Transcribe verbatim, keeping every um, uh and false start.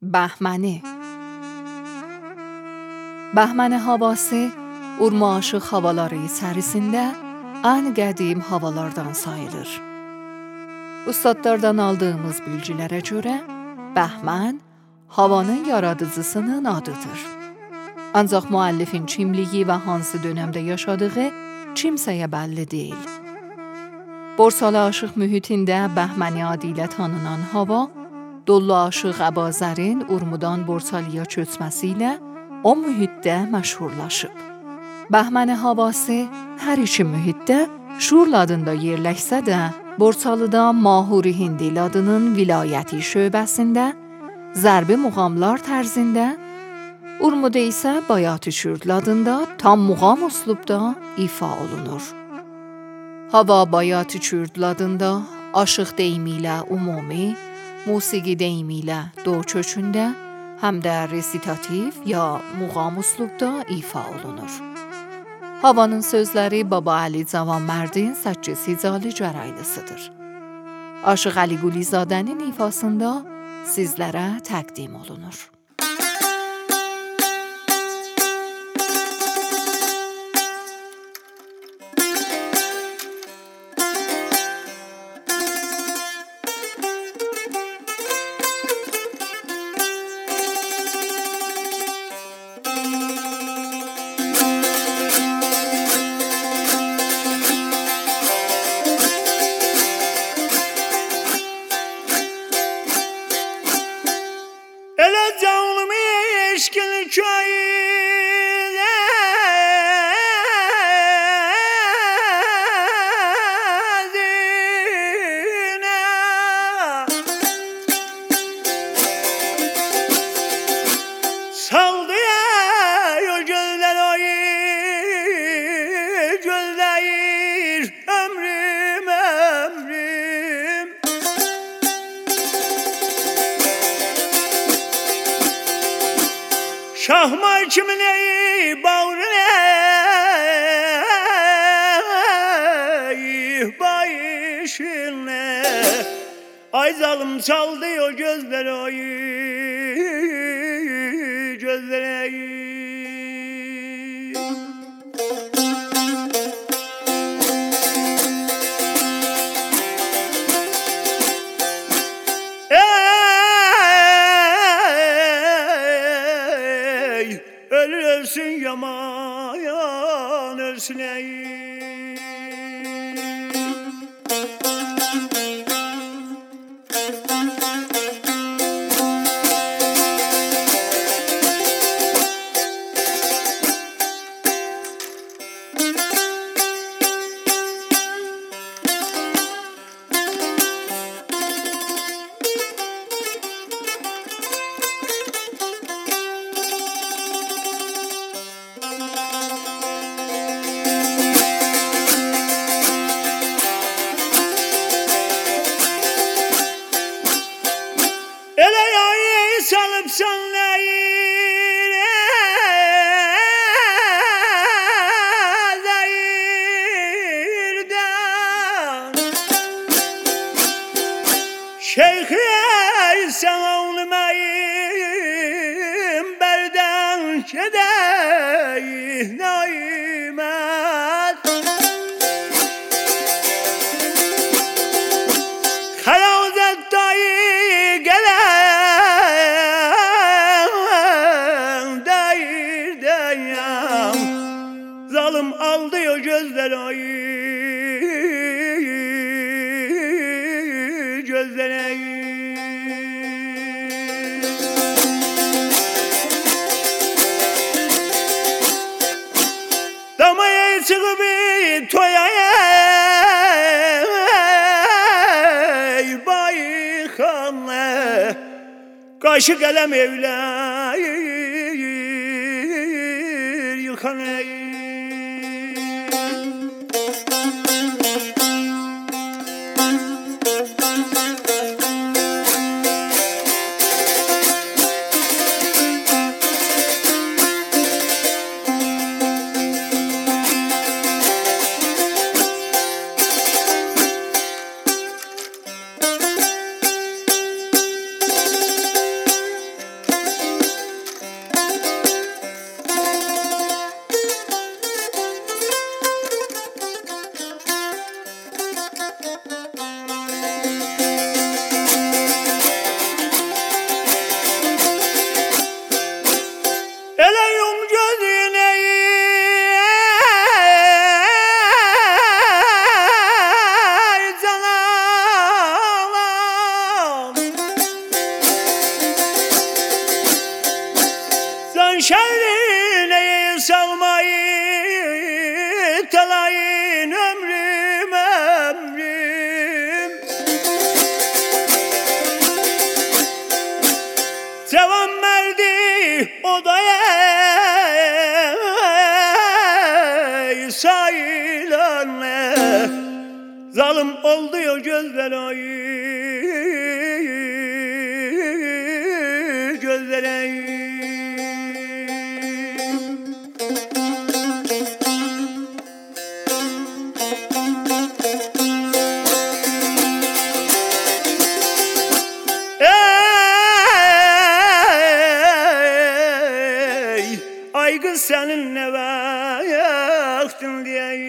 Bahmane. Bahmane havası, urma aşıq havaları içərisində ən qədim havalardan sayılır. Ustadlardan aldığımız bilgilərə görə, Bəhmən havanın yaradıcısının adıdır. Ancaq müəllifin kimliyi və hansı dönəmdə yaşadığı kimsəyə bəlli deyil. Borsalı aşıq mühitində Bəhməni adı ilə tanınan hava, Dollu aşıq Əbazərin Urmudan Borsalıya köçməsi ilə o mühitdə məşhurlaşıb. Bəhməni havası hər iki mühitdə Şurl adında yerləşsə də, Borsalıda Mahuri Hindil adının vilayəti şöbəsində, zərbi muğamlar tərzində, Urmuda isə Bayatı Şurl adında tam muğam üslubda ifa olunur. Hava Bayatı Şurl adında aşıq deyimi ilə ümumi, musiqi deyimi ilə do köçündə, həm də resitativ ya muğam üslubda ifa olunur. Havanın sözləri Baba Əli Cavanmərdin Səkkiz Hicalı Cəraylısıdır. Aşıq Əli Qulizadənin ifasında sizlərə təqdim olunur. Eşkili köyüne saldı ya gözler oyu gözler ömrüm ömrüm Şahmar kimine bağrına başına Ay zalım çaldı o gözler oyu gözler oyu Ölsün yaman ölsün ey salıp sanlayır zahirden Şeyh sen olmayım berden kedey naimet Halavzat dayı gelen Zalım aldı o gözler ayı gözler ayı Damaya çıkıp toyaya bayıkanla Kaşı kalem evler yıkan ey şerrine salmayı talayın ömrüm ömrüm. Sevam verdi odaya sayılanle, zalim oldu ya gözler ayı gözler ayı. Ey ay kız senin ne vaktın diye